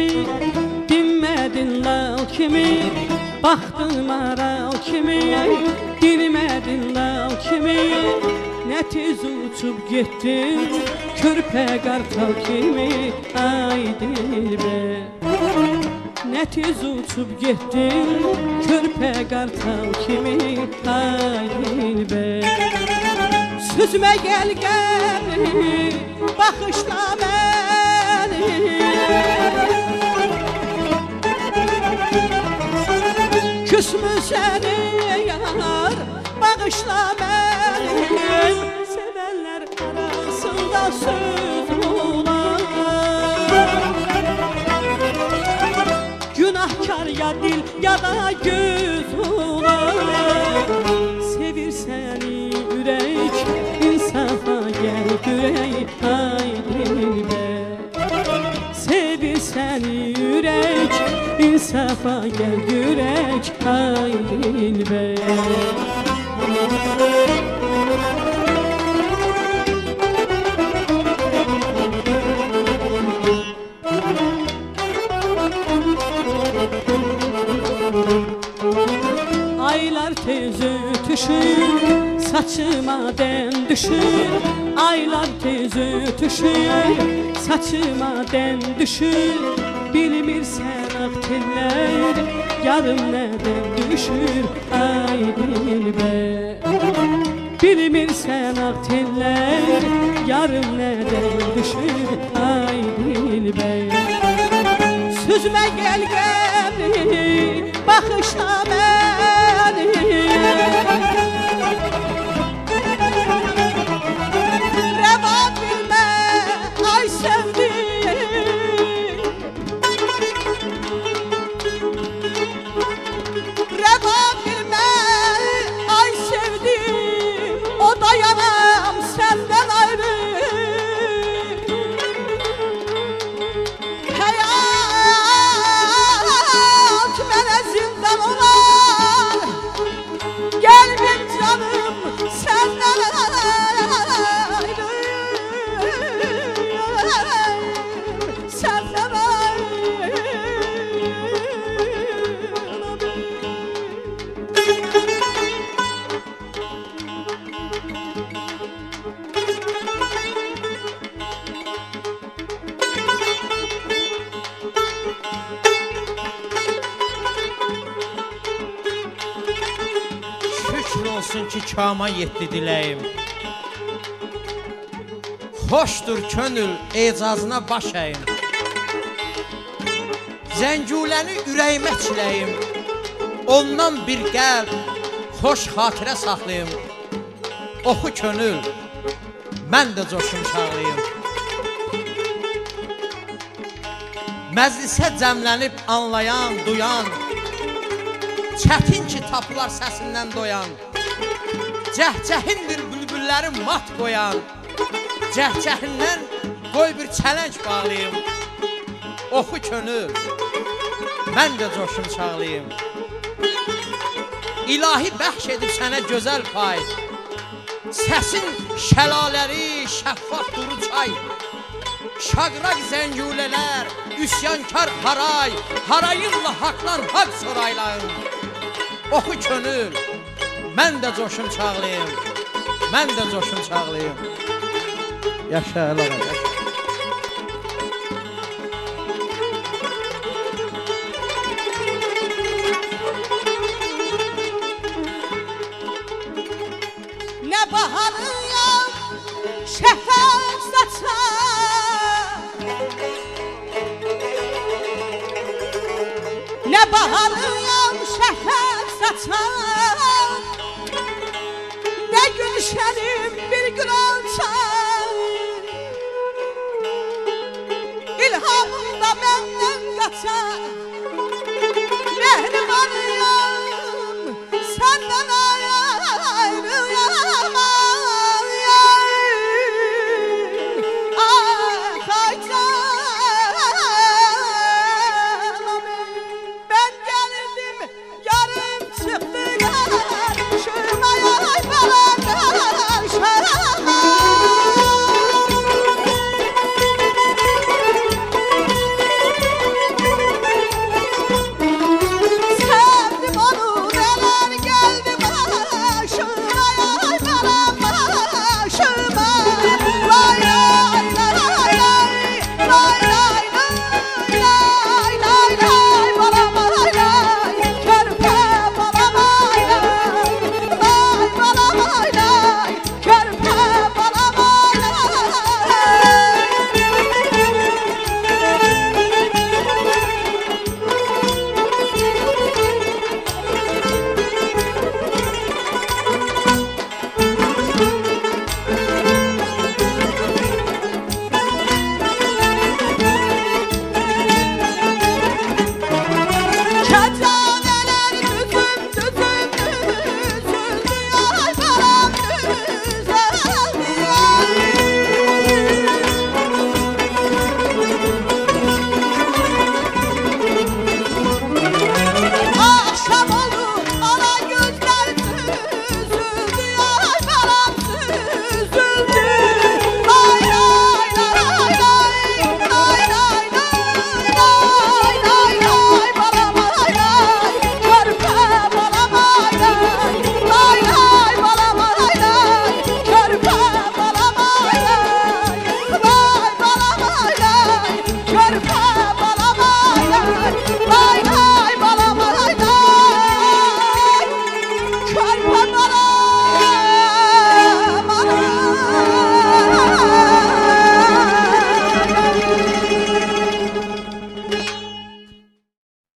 kimi, dinmedin lal kimi, baktın maral kimi, dinmedin lal kimi. Ne tez uçup gittin körpe kartal kimi, ay dilber. Ne tez uçup gittin körpe kartal kimi, ay dilber. Süzme gel gel bakışla beni, küsmü seni yar bağışla beni. Sevenler arasında söz olar, günahkar ya dil ya da göz olar. Sevirsen yürek insafa gel yürek, ay dilber. Sevirsen yürek insafa gel yürek, ay dilber. Aylar tez ötüşür, saçıma den düşür. Aylar tez ötüşür, saçıma den düşür. Bilmirsen ak teller yarım nereden düşür, ay dilber. Bilmirsen ak teller yarım nereden düşür, ay dilber. Süzme gel gel bakışla beni, reva bilme ay sevdim. Reva bilme ay sevdim, o dayanam senden ayrı. Olsun ki kama yetti diləyim. Xoşdur könül ecazına baş əyim. Zənguləni ürəyimə çiləyim. Ondan bir qəlb xoş xatirə saxlayım. Oxu könül, mən də coşum çağlayım. Məclisə cəmlənib anlayan, duyan, çətin ki tapılar səsindən doyan. Cəhcəhindir bülbüllərin mat qoyan, cəhcəhindən qoy bir çələng bağlayım. Oxu könül, mən də coşum çağlayım. İlahi bəxş edib sənə gözəl pay, səsin şəlaləri şəffaf duru çay. Şaqraq zəngulələr, üsyankar haray, harayınla haqlan haq soraylayın. Oxu könül, mən də coşum çağlayım, mən də coşum çağlayım. Yaşa əlaqa, yaşa. Ne baharıyam şəfəq saçar, ne baharıyam şəfəq saçar, ne gülşənim bir gül açar. İlhamımda mən